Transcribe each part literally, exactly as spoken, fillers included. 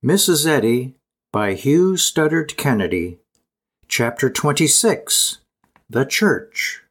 Missus Eddy by Hugh Studdert Kennedy. Chapter twenty-six. The Church.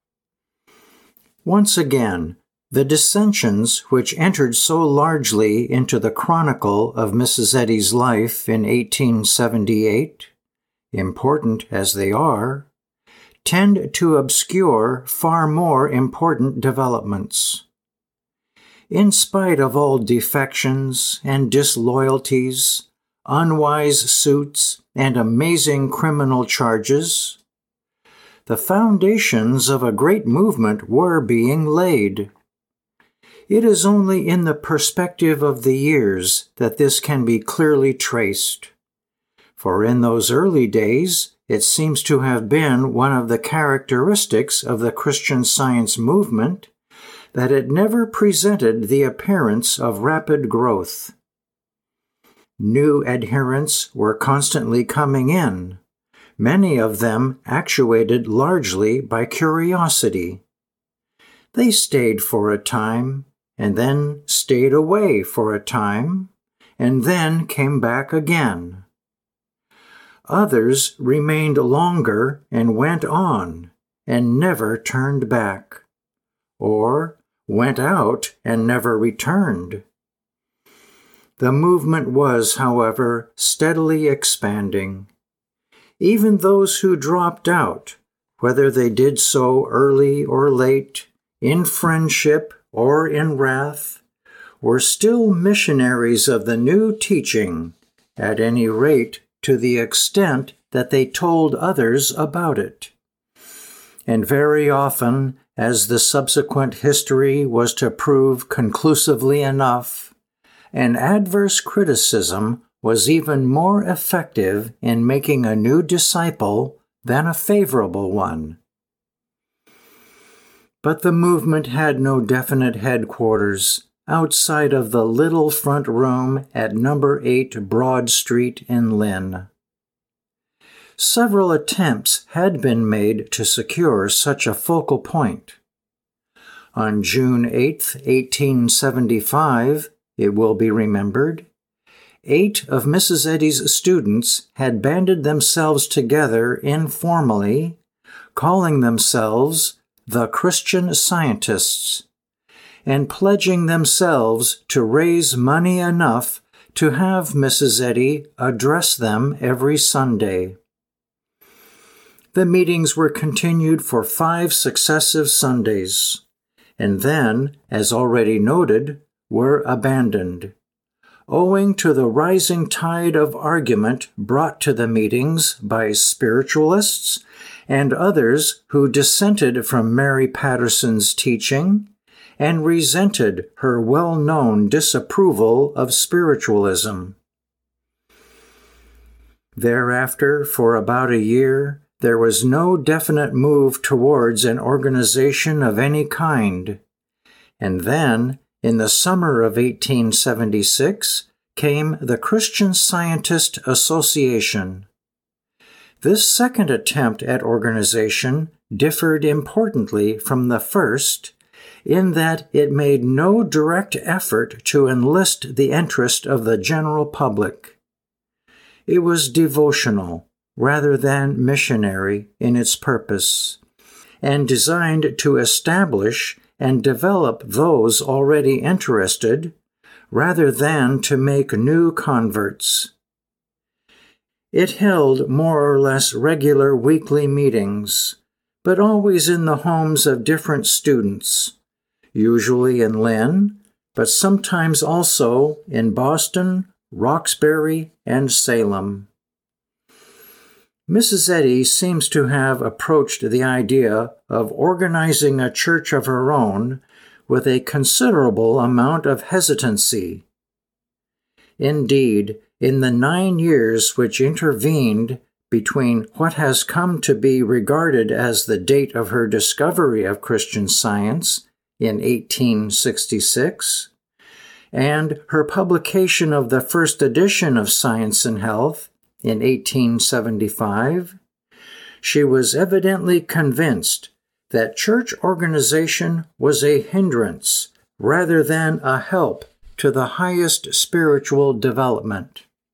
Once again, the dissensions which entered so largely into the chronicle of Missus Eddy's life in eighteen seventy-eight, important as they are, tend to obscure far more important developments. In spite of all defections and disloyalties, unwise suits, and amazing criminal charges, the foundations of a great movement were being laid. It is only in the perspective of the years that this can be clearly traced. For in those early days, it seems to have been one of the characteristics of the Christian Science movement that it never presented the appearance of rapid growth. New adherents were constantly coming in, many of them actuated largely by curiosity. They stayed for a time, and then stayed away for a time, and then came back again. Others remained longer and went on, and never turned back, or went out and never returned. The movement was, however, steadily expanding. Even those who dropped out, whether they did so early or late, in friendship or in wrath, were still missionaries of the new teaching, at any rate to the extent that they told others about it. And very often, as the subsequent history was to prove conclusively enough, an adverse criticism was even more effective in making a new disciple than a favorable one. But the movement had no definite headquarters outside of the little front room at number eight Broad Street in Lynn. Several attempts had been made to secure such a focal point. On June eighth, eighteen seventy-five, it will be remembered, eight of Missus Eddy's students had banded themselves together informally, calling themselves the Christian Scientists, and pledging themselves to raise money enough to have Missus Eddy address them every Sunday. The meetings were continued for five successive Sundays, and then, as already noted, were abandoned, owing to the rising tide of argument brought to the meetings by spiritualists and others who dissented from Mary Patterson's teaching and resented her well-known disapproval of spiritualism. Thereafter, for about a year, there was no definite move towards an organization of any kind, and then, in the summer of eighteen seventy-six, came the Christian Scientist Association. This second attempt at organization differed importantly from the first in that it made no direct effort to enlist the interest of the general public. It was devotional rather than missionary in its purpose, and designed to establish and develop those already interested, rather than to make new converts. It held more or less regular weekly meetings, but always in the homes of different students, usually in Lynn, but sometimes also in Boston, Roxbury, and Salem. Missus Eddy seems to have approached the idea of organizing a church of her own with a considerable amount of hesitancy. Indeed, in the nine years which intervened between what has come to be regarded as the date of her discovery of Christian Science in eighteen sixty-six and her publication of the first edition of Science and Health in eighteen seventy-five, she was evidently convinced that church organization was a hindrance rather than a help to the highest spiritual development.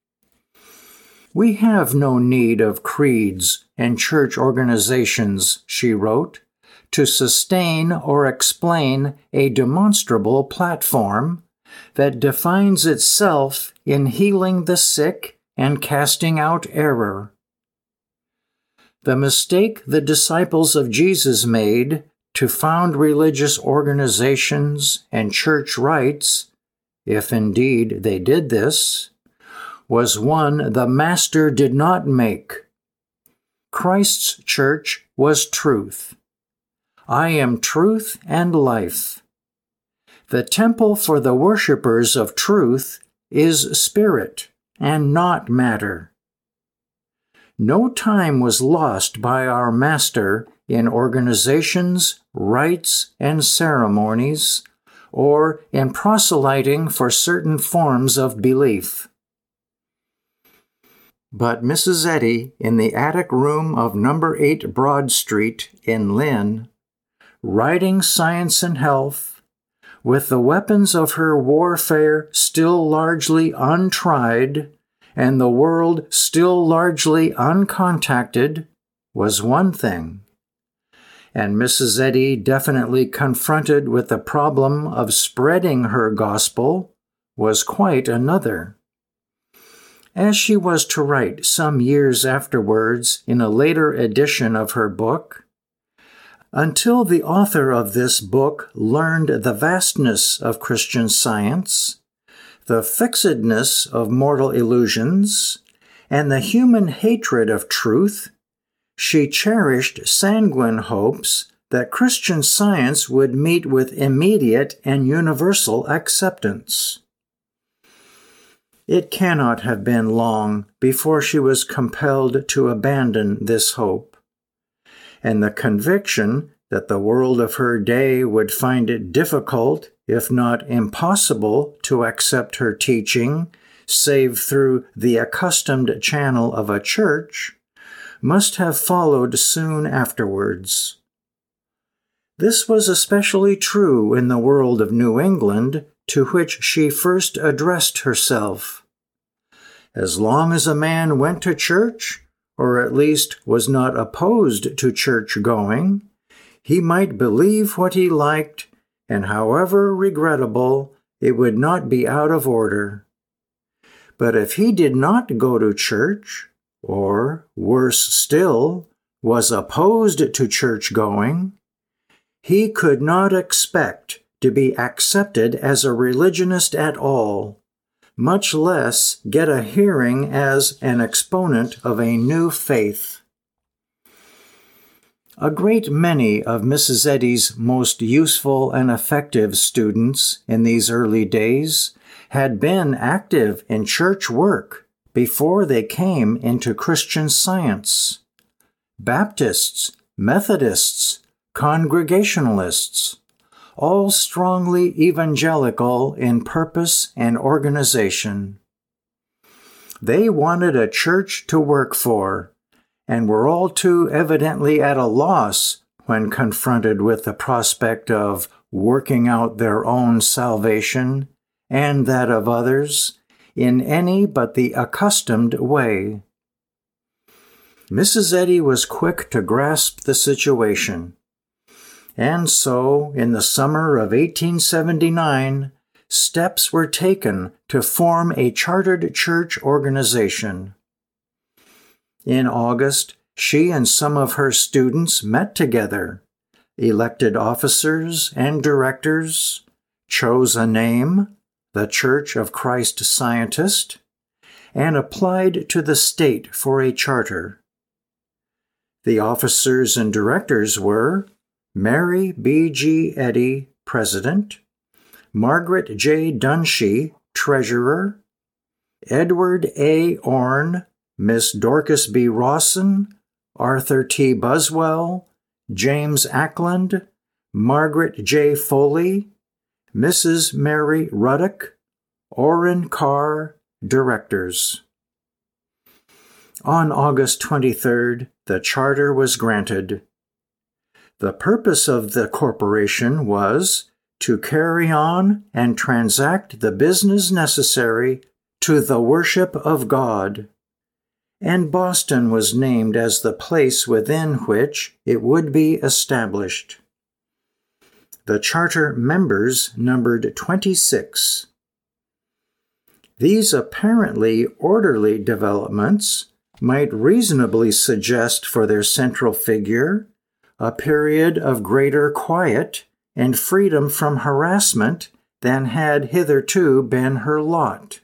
"We have no need of creeds and church organizations," she wrote, "to sustain or explain a demonstrable platform that defines itself in healing the sick and casting out error." The mistake the disciples of Jesus made to found religious organizations and church rites, if indeed they did this, was one the Master did not make. Christ's church was truth. "I am truth and life." The temple for the worshippers of truth is spirit and not matter. No time was lost by our Master in organizations, rites, and ceremonies, or in proselyting for certain forms of belief. But Missus Eddy, in the attic room of number eight Broad Street in Lynn, writing Science and Health, with the weapons of her warfare still largely untried and the world still largely uncontacted, was one thing. And Missus Eddy, definitely confronted with the problem of spreading her gospel, was quite another. As she was to write some years afterwards in a later edition of her book, "Until the author of this book learned the vastness of Christian Science, the fixedness of mortal illusions, and the human hatred of truth, she cherished sanguine hopes that Christian Science would meet with immediate and universal acceptance." It cannot have been long before she was compelled to abandon this hope, and the conviction that the world of her day would find it difficult, if not impossible, to accept her teaching, save through the accustomed channel of a church, must have followed soon afterwards. This was especially true in the world of New England, to which she first addressed herself. As long as a man went to church, or at least was not opposed to church-going, he might believe what he liked, and however regrettable, it would not be out of order. But if he did not go to church, or, worse still, was opposed to church-going, he could not expect to be accepted as a religionist at all, much less get a hearing as an exponent of a new faith. A great many of Missus Eddy's most useful and effective students in these early days had been active in church work before they came into Christian Science. Baptists, Methodists, Congregationalists, all strongly evangelical in purpose and organization. They wanted a church to work for, and were all too evidently at a loss when confronted with the prospect of working out their own salvation and that of others in any but the accustomed way. Missus Eddy was quick to grasp the situation. And so, in the summer of eighteen seventy-nine, steps were taken to form a chartered church organization. In August, she and some of her students met together, elected officers and directors, chose a name, the Church of Christ Scientist, and applied to the state for a charter. The officers and directors were Mary B G Eddy, President, Margaret J. Dunshee, Treasurer, Edward A. Orne, Miss Dorcas B. Rawson, Arthur T. Buswell, James Ackland, Margaret J. Foley, Missus Mary Ruddock, Orrin Carr, Directors. On August twenty-third, the charter was granted. The purpose of the corporation was to carry on and transact the business necessary to the worship of God, and Boston was named as the place within which it would be established. The charter members numbered twenty-six. These apparently orderly developments might reasonably suggest for their central figure a period of greater quiet and freedom from harassment than had hitherto been her lot.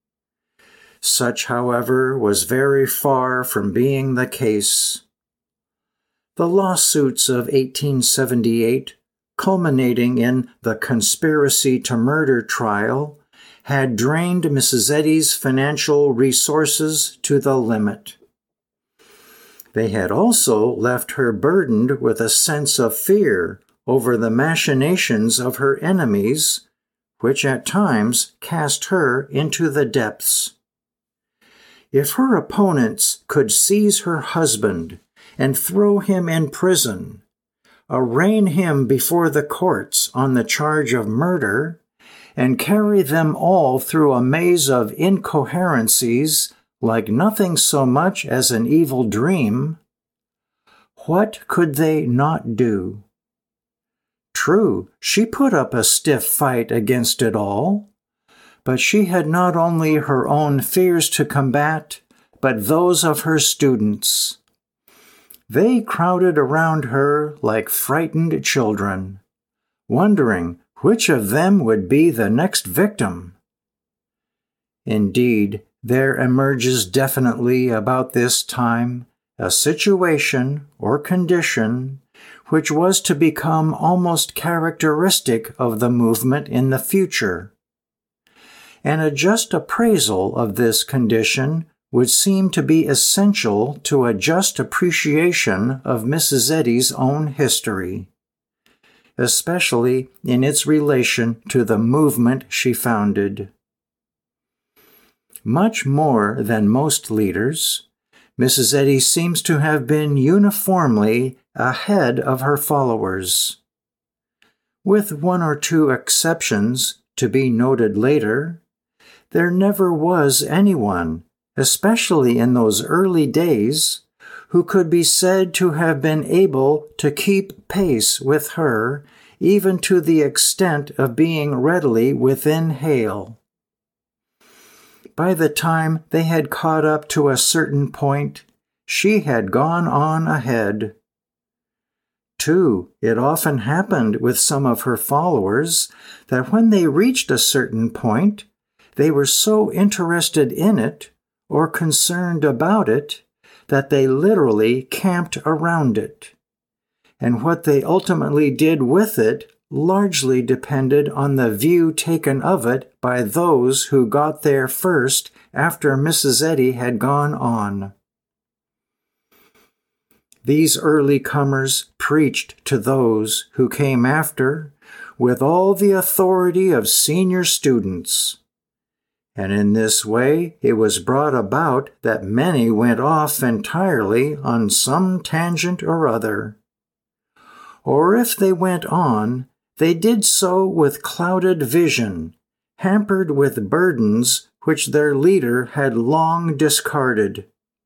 Such, however, was very far from being the case. The lawsuits of eighteen seventy-eight, culminating in the conspiracy to murder trial, had drained Missus Eddy's financial resources to the limit. They had also left her burdened with a sense of fear over the machinations of her enemies, which at times cast her into the depths. If her opponents could seize her husband and throw him in prison, arraign him before the courts on the charge of murder, and carry them all through a maze of incoherencies like nothing so much as an evil dream, what could they not do? True, she put up a stiff fight against it all, but she had not only her own fears to combat, but those of her students. They crowded around her like frightened children, wondering which of them would be the next victim. Indeed, there emerges definitely about this time a situation or condition which was to become almost characteristic of the movement in the future. And a just appraisal of this condition would seem to be essential to a just appreciation of Missus Eddy's own history, especially in its relation to the movement she founded. Much more than most leaders, Missus Eddy seems to have been uniformly ahead of her followers. With one or two exceptions to be noted later, there never was anyone, especially in those early days, who could be said to have been able to keep pace with her, even to the extent of being readily within hail. By the time they had caught up to a certain point, she had gone on ahead. Too, it often happened with some of her followers that when they reached a certain point, they were so interested in it or concerned about it that they literally camped around it. And what they ultimately did with it largely depended on the view taken of it by those who got there first after Missus Eddy had gone on. These early comers preached to those who came after with all the authority of senior students. And in this way it was brought about that many went off entirely on some tangent or other. Or if they went on, they did so with clouded vision, hampered with burdens which their leader had long discarded.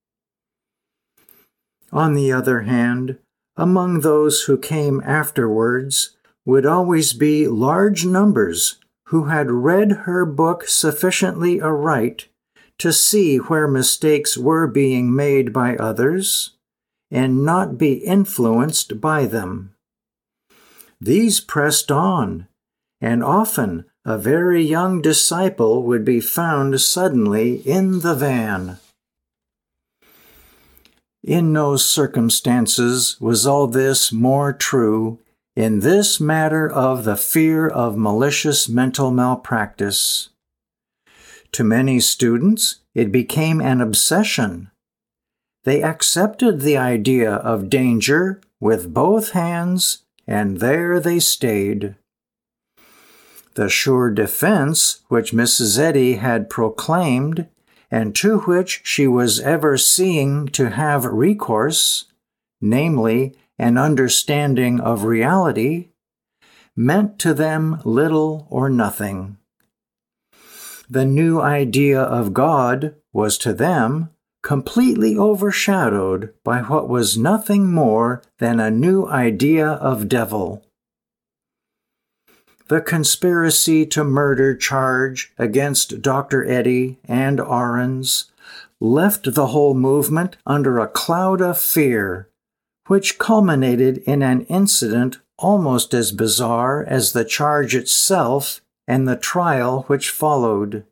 On the other hand, among those who came afterwards would always be large numbers who had read her book sufficiently aright to see where mistakes were being made by others and not be influenced by them. These pressed on, and often a very young disciple would be found suddenly in the van. In no circumstances was all this more true in this matter of the fear of malicious mental malpractice. To many students, it became an obsession. They accepted the idea of danger with both hands, and there they stayed. The sure defense which Missus Eddy had proclaimed, and to which she was ever seeing to have recourse, namely, an understanding of reality, meant to them little or nothing. The new idea of God was to them completely overshadowed by what was nothing more than a new idea of devil. The conspiracy to murder charge against Doctor Eddy and Ahrens left the whole movement under a cloud of fear, which culminated in an incident almost as bizarre as the charge itself and the trial which followed.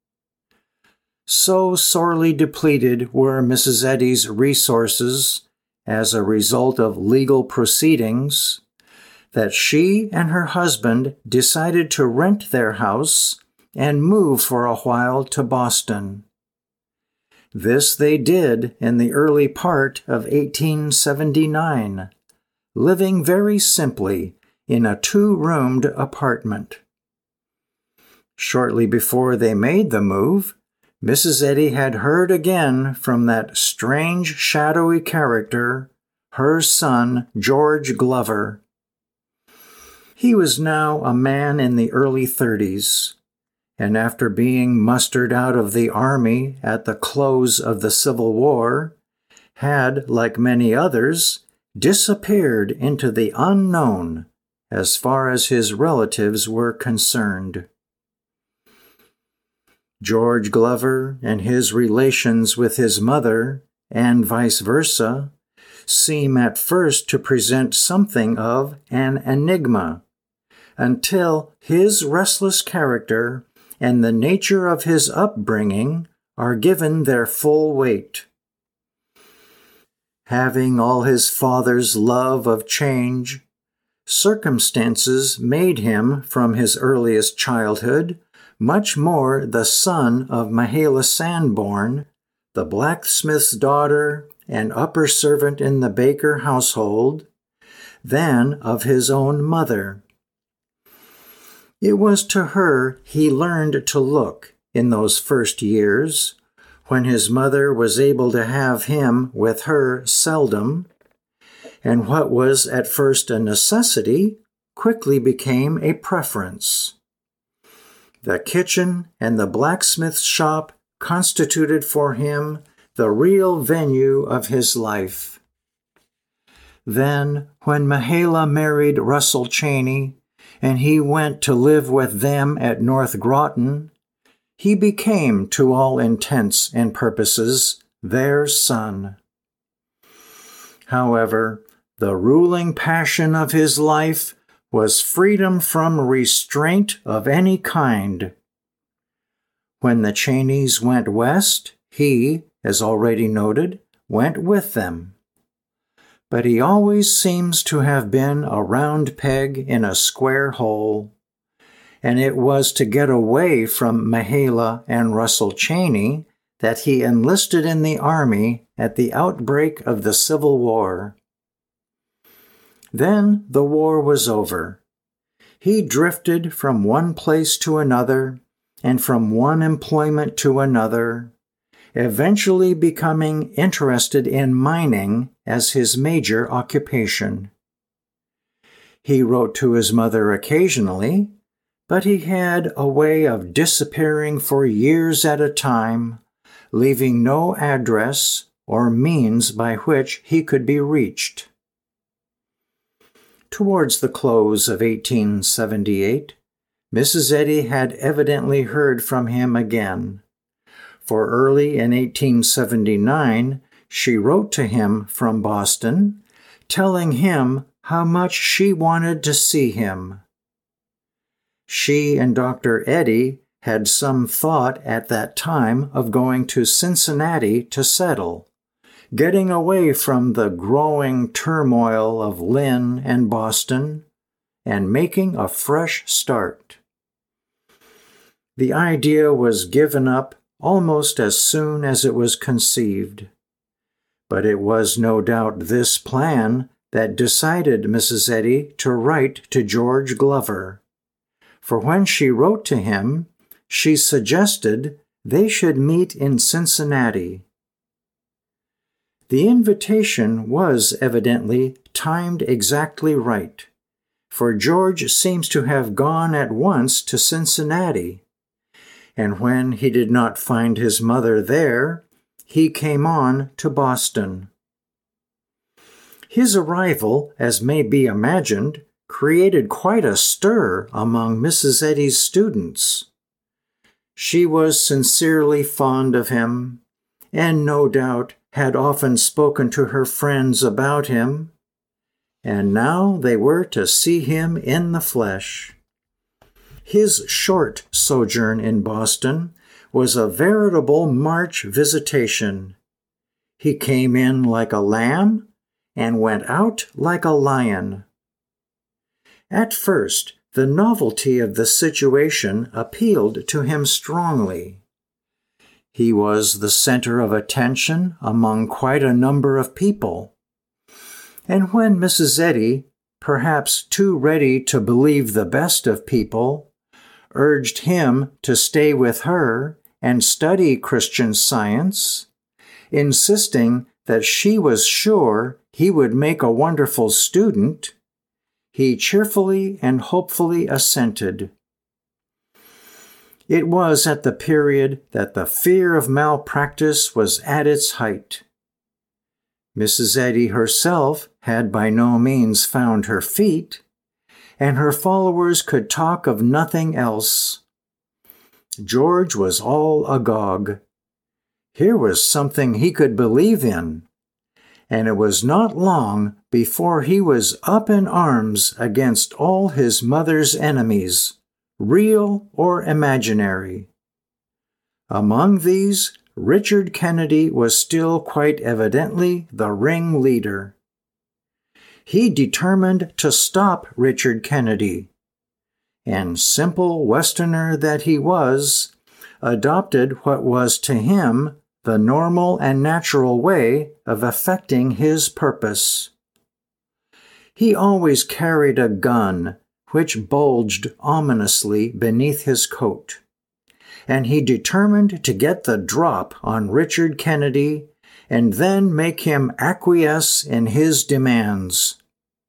So sorely depleted were Missus Eddy's resources as a result of legal proceedings that she and her husband decided to rent their house and move for a while to Boston. This they did in the early part of eighteen seventy-nine, living very simply in a two-roomed apartment. Shortly before they made the move, Missus Eddy had heard again from that strange, shadowy character, her son, George Glover. He was now a man in the early thirties, and after being mustered out of the army at the close of the Civil War, had, like many others, disappeared into the unknown as far as his relatives were concerned. George Glover and his relations with his mother, and vice versa, seem at first to present something of an enigma, until his restless character and the nature of his upbringing are given their full weight. Having all his father's love of change, circumstances made him, from his earliest childhood, much more the son of Mahala Sanborn, the blacksmith's daughter and upper servant in the Baker household, than of his own mother. It was to her he learned to look in those first years, when his mother was able to have him with her seldom, and what was at first a necessity quickly became a preference. The kitchen and the blacksmith's shop constituted for him the real venue of his life. Then, when Mahala married Russell Cheney, and he went to live with them at North Groton, he became, to all intents and purposes, their son. However, the ruling passion of his life was freedom from restraint of any kind. When the Cheneys went west, he, as already noted, went with them. But he always seems to have been a round peg in a square hole, and it was to get away from Mahala and Russell Cheney that he enlisted in the Army at the outbreak of the Civil War. Then the war was over. He drifted from one place to another, and from one employment to another, eventually becoming interested in mining as his major occupation. He wrote to his mother occasionally, but he had a way of disappearing for years at a time, leaving no address or means by which he could be reached. Towards the close of eighteen seventy-eight, Missus Eddy had evidently heard from him again, for early in eighteen seventy-nine she wrote to him from Boston, telling him how much she wanted to see him. She and Doctor Eddy had some thought at that time of going to Cincinnati to settle, getting away from the growing turmoil of Lynn and Boston, and making a fresh start. The idea was given up almost as soon as it was conceived, but it was no doubt this plan that decided Missus Eddy to write to George Glover, for when she wrote to him, she suggested they should meet in Cincinnati. The invitation was evidently timed exactly right, for George seems to have gone at once to Cincinnati, and when he did not find his mother there, he came on to Boston. His arrival, as may be imagined, created quite a stir among Missus Eddy's students. She was sincerely fond of him, and no doubt had often spoken to her friends about him, and now they were to see him in the flesh. His short sojourn in Boston was a veritable March visitation. He came in like a lamb and went out like a lion. At first, the novelty of the situation appealed to him strongly. He was the center of attention among quite a number of people. And when Missus Eddy, perhaps too ready to believe the best of people, urged him to stay with her and study Christian Science, insisting that she was sure he would make a wonderful student, he cheerfully and hopefully assented. It was at the period that the fear of malpractice was at its height. Missus Eddy herself had by no means found her feet, and her followers could talk of nothing else. George was all agog. Here was something he could believe in, and it was not long before he was up in arms against all his mother's enemies, real or imaginary. Among these, Richard Kennedy was still quite evidently the ringleader. He determined to stop Richard Kennedy, and simple Westerner that he was, adopted what was to him the normal and natural way of effecting his purpose. He always carried a gun which bulged ominously beneath his coat, and he determined to get the drop on Richard Kennedy and then make him acquiesce in his demands.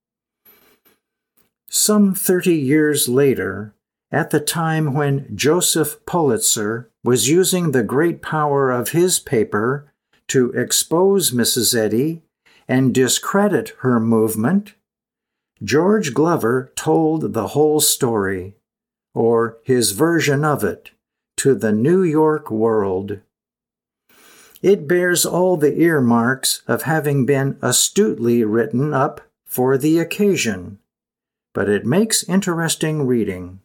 Some thirty years later, at the time when Joseph Pulitzer was using the great power of his paper to expose Missus Eddy and discredit her movement, George Glover told the whole story, or his version of it, to the New York World. It bears all the earmarks of having been astutely written up for the occasion, but it makes interesting reading.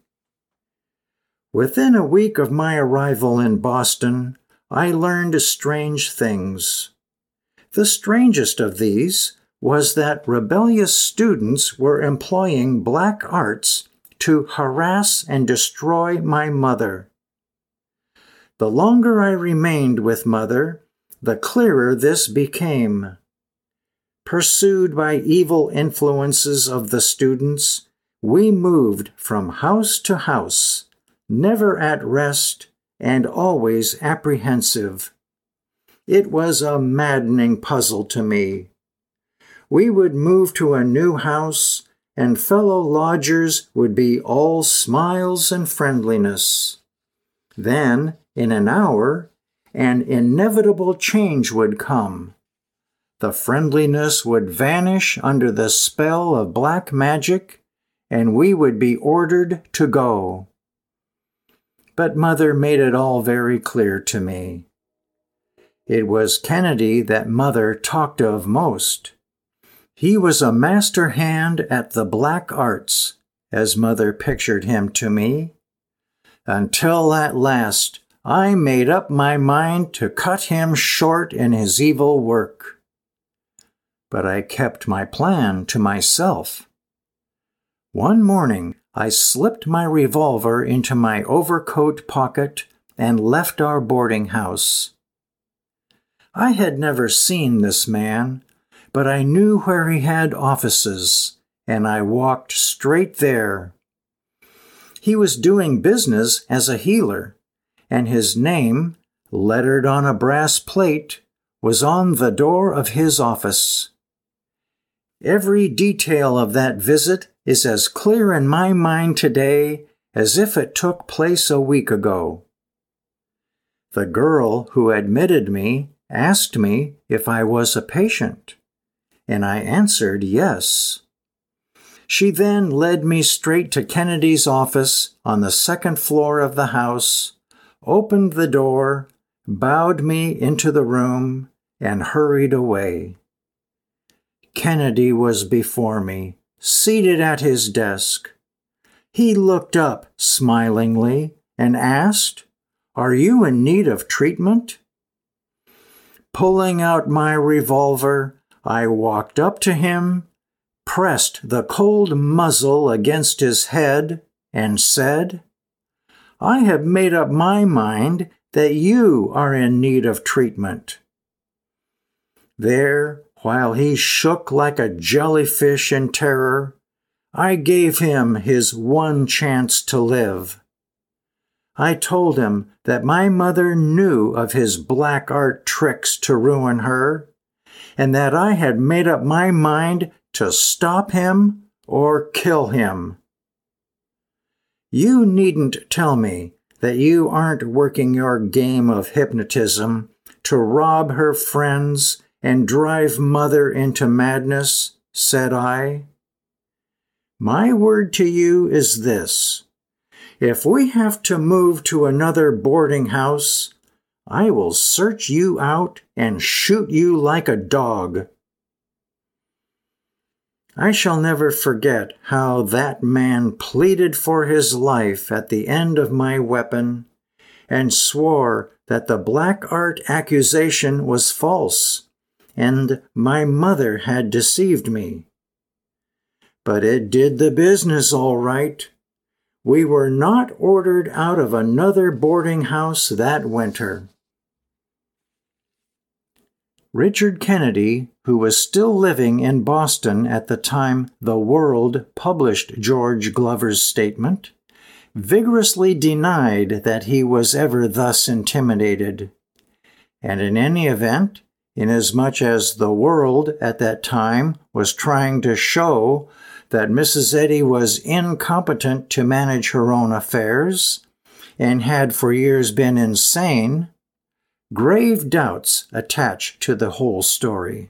Within a week of my arrival in Boston, I learned strange things. The strangest of these was that rebellious students were employing black arts to harass and destroy my mother. The longer I remained with Mother, the clearer this became. Pursued by evil influences of the students, we moved from house to house, never at rest and always apprehensive. It was a maddening puzzle to me. We would move to a new house, and fellow lodgers would be all smiles and friendliness. Then, in an hour, an inevitable change would come. The friendliness would vanish under the spell of black magic, and we would be ordered to go. But Mother made it all very clear to me. It was Kennedy that Mother talked of most. He was a master hand at the black arts, as Mother pictured him to me, until at last I made up my mind to cut him short in his evil work. But I kept my plan to myself. One morning, I slipped my revolver into my overcoat pocket and left our boarding house. I had never seen this man, but I knew where he had offices, and I walked straight there. He was doing business as a healer, and his name, lettered on a brass plate, was on the door of his office. Every detail of that visit is as clear in my mind today as if it took place a week ago. The girl who admitted me asked me if I was a patient, and I answered yes. She then led me straight to Kennedy's office on the second floor of the house, opened the door, bowed me into the room, and hurried away. Kennedy was before me, seated at his desk. He looked up smilingly and asked, "Are you in need of treatment?" Pulling out my revolver, I walked up to him, pressed the cold muzzle against his head, and said, "I have made up my mind that you are in need of treatment." There, while he shook like a jellyfish in terror, I gave him his one chance to live. I told him that my mother knew of his black art tricks to ruin her, and that I had made up my mind to stop him or kill him. You needn't tell me that you aren't working your game of hypnotism to rob her friends and drive Mother into madness, said I. My word to you is this. If we have to move to another boarding house, I will search you out and shoot you like a dog. I shall never forget how that man pleaded for his life at the end of my weapon and swore that the black art accusation was false and my mother had deceived me. But it did the business all right. We were not ordered out of another boarding house that winter. Richard Kennedy, who was still living in Boston at the time The World published George Glover's statement, vigorously denied that he was ever thus intimidated. And in any event, inasmuch as The World at that time was trying to show that Missus Eddy was incompetent to manage her own affairs and had for years been insane, grave doubts attach to the whole story.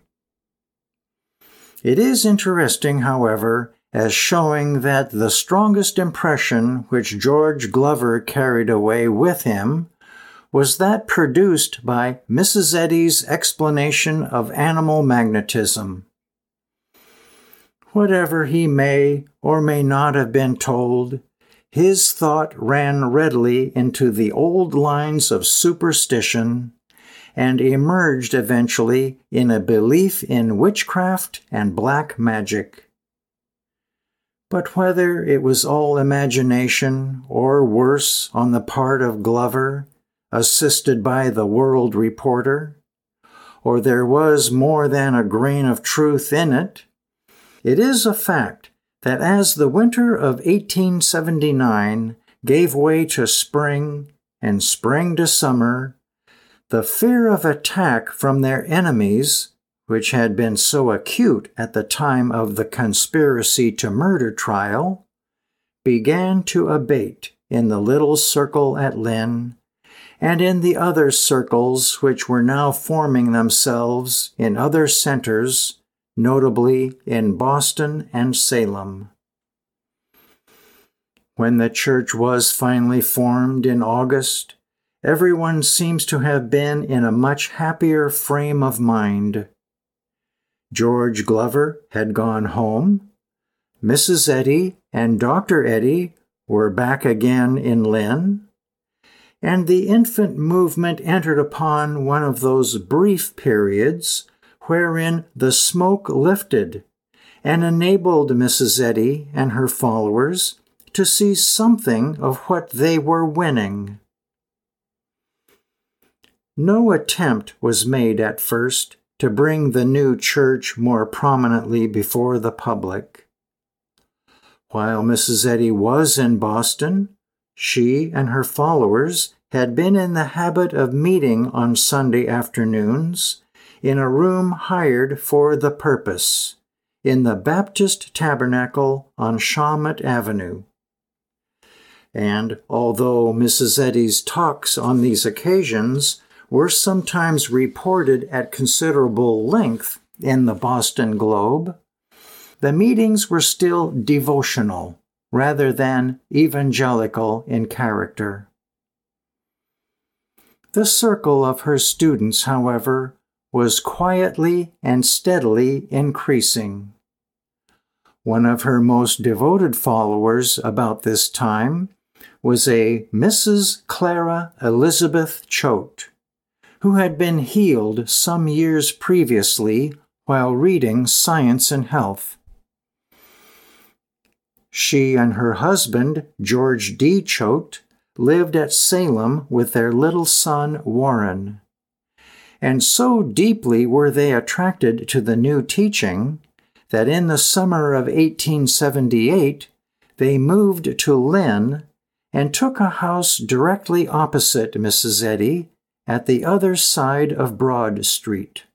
It is interesting, however, as showing that the strongest impression which George Glover carried away with him was that produced by Missus Eddy's explanation of animal magnetism. Whatever he may or may not have been told, his thought ran readily into the old lines of superstition and emerged eventually in a belief in witchcraft and black magic. But whether it was all imagination or worse on the part of Glover, assisted by the World reporter, or there was more than a grain of truth in it, it is a fact that as the winter of eighteen seventy-nine gave way to spring and spring to summer, the fear of attack from their enemies, which had been so acute at the time of the conspiracy to murder trial, began to abate in the little circle at Lynn and in the other circles which were now forming themselves in other centers, notably in Boston and Salem. When the church was finally formed in August, everyone seems to have been in a much happier frame of mind. George Glover had gone home, Missus Eddy and Doctor Eddy were back again in Lynn, and the infant movement entered upon one of those brief periods wherein the smoke lifted and enabled Missus Eddy and her followers to see something of what they were winning. No attempt was made at first to bring the new church more prominently before the public. While Missus Eddy was in Boston, she and her followers had been in the habit of meeting on Sunday afternoons in a room hired for the purpose, in the Baptist Tabernacle on Shawmut Avenue. And although Missus Eddy's talks on these occasions were sometimes reported at considerable length in the Boston Globe, the meetings were still devotional rather than evangelical in character. The circle of her students, however, was quietly and steadily increasing. One of her most devoted followers about this time was a Missus Clara Elizabeth Choate, who had been healed some years previously while reading Science and Health. She and her husband, George D. Choate, lived at Salem with their little son, Warren. And so deeply were they attracted to the new teaching that in the summer of eighteen seventy-eight, they moved to Lynn and took a house directly opposite Missus Eddy at the other side of Broad Street.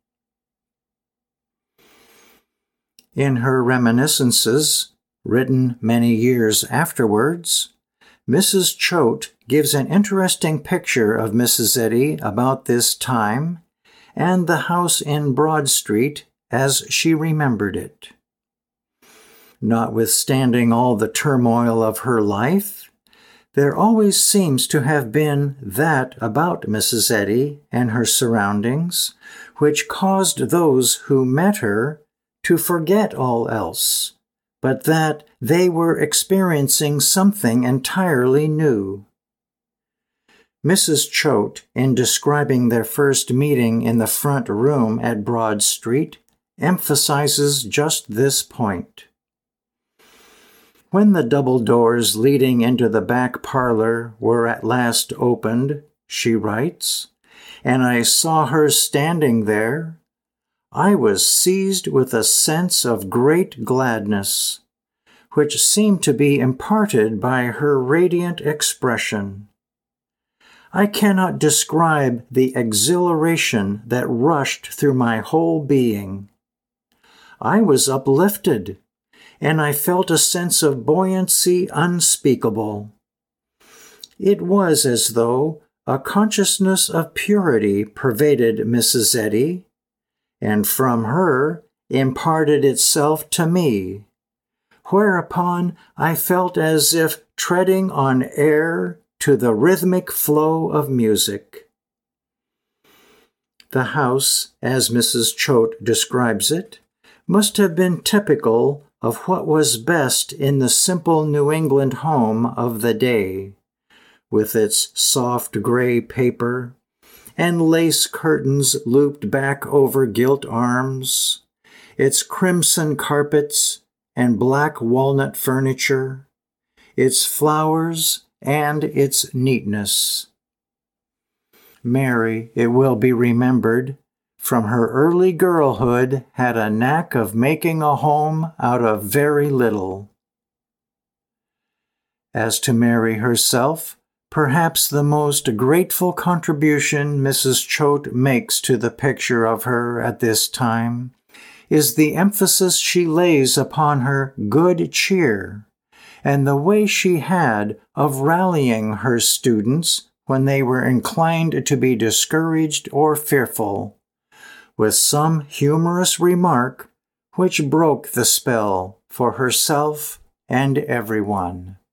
In her reminiscences, written many years afterwards, Missus Choate gives an interesting picture of Missus Eddy about this time and the house in Broad Street as she remembered it. Notwithstanding all the turmoil of her life, there always seems to have been that about Missus Eddy and her surroundings which caused those who met her to forget all else, but that they were experiencing something entirely new. Missus Choate, in describing their first meeting in the front room at Broad Street, emphasizes just this point. When the double doors leading into the back parlor were at last opened, she writes, and I saw her standing there, I was seized with a sense of great gladness, which seemed to be imparted by her radiant expression. I cannot describe the exhilaration that rushed through my whole being. I was uplifted, and I felt a sense of buoyancy unspeakable. It was as though a consciousness of purity pervaded Missus Eddy, and from her imparted itself to me, whereupon I felt as if treading on air to the rhythmic flow of music. The house, as Missus Choate describes it, must have been typical of what was best in the simple New England home of the day, with its soft gray paper and lace curtains looped back over gilt arms, its crimson carpets and black walnut furniture, its flowers and its neatness. Mary, it will be remembered, from her early girlhood had a knack of making a home out of very little. As to Mary herself, perhaps the most grateful contribution Missus Choate makes to the picture of her at this time is the emphasis she lays upon her good cheer and the way she had of rallying her students when they were inclined to be discouraged or fearful, with some humorous remark which broke the spell for herself and everyone.